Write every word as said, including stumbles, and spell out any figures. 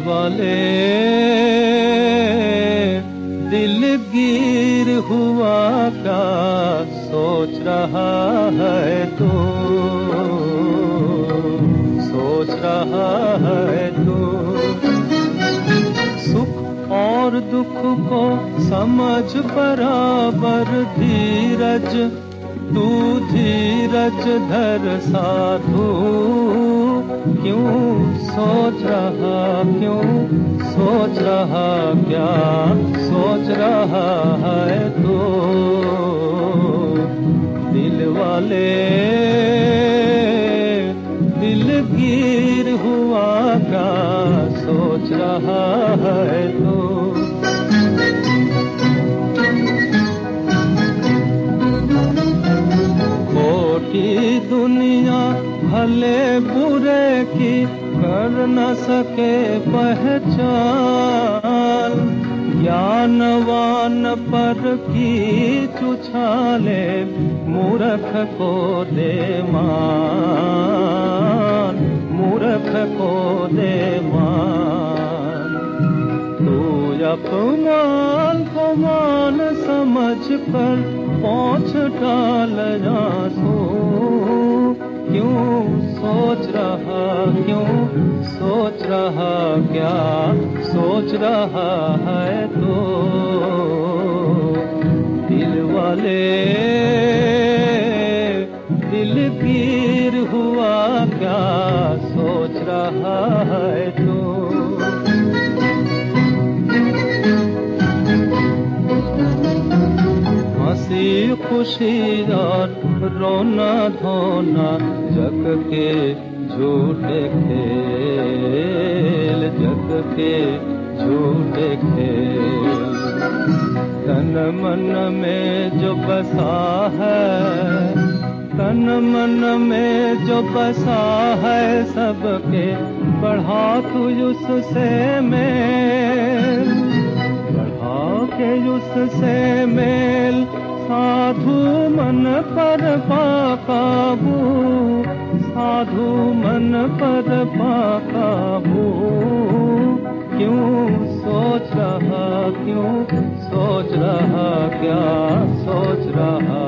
वाले दिलगीर हुआ क्या सोच रहा है तू, सोच रहा है तू। सुख और दुख को समझ बराबर धीरज, तू धीरज धर साधु। क्यों सोच रहा, क्यों सोच रहा, क्या सोच रहा है तू। दिल वाले दिलगीर हुआ क्या सोच रहा है तू। खोटी दुनिया भले बुरे की कर न सके पहचान, ज्ञानवान पर की चुछाले मूर्ख को दे मान, मूर्ख को दे मान। तू अपमान को मान समझ कर पहुँच डाल आंसू। क्यों सोच रहा, क्यों सोच रहा, क्या सोच रहा है तो। दिल वाले दिलगीर हुआ क्या सोच रहा है तो। हंसी खुशी और रोना धोना जग के झूठे खेल, जग के झूठे खेल। तन मन में जो बसा है, तन मन में जो बसा है सबके बढ़ा तू उससे मेल, बढ़ा के उससे मेल। साधु मन पर पा काबू, साधु मन पर पा काबू। क्यों सोच रहा, क्यों सोच रहा, क्या सोच रहा